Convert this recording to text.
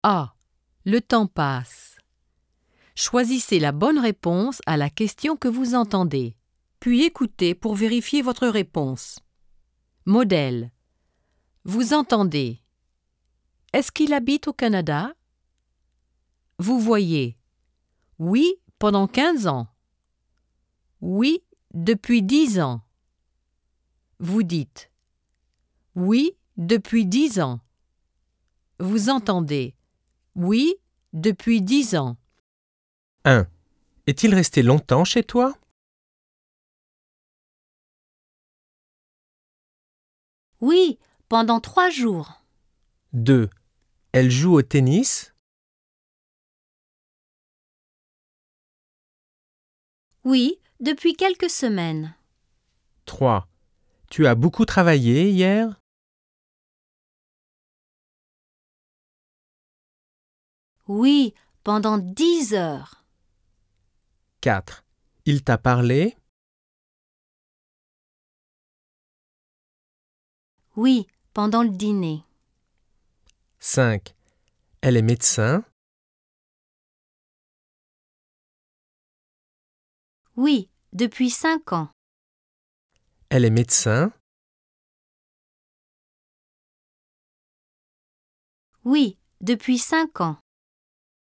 A. Le temps passe. Choisissez la bonne réponse à la question que vous entendez, puis écoutez pour vérifier votre réponse. Modèle. Vous entendez. Est-ce qu'il habite au Canada? Vous voyez. Oui, pendant 15 ans. Oui, depuis 10 ans. Vous dites. Oui, depuis 10 ans. Vous entendez. Oui, depuis 10 ans. 1. Est-il resté longtemps chez toi? Oui, pendant 3 jours. 2. Elle joue au tennis? Oui, depuis quelques semaines. 3. Tu as beaucoup travaillé hier? Oui, pendant 10 heures. 4. Il t'a parlé? Oui, pendant le dîner. 5. Elle est médecin? Oui, depuis 5 ans. Elle est médecin? Oui, depuis 5 ans.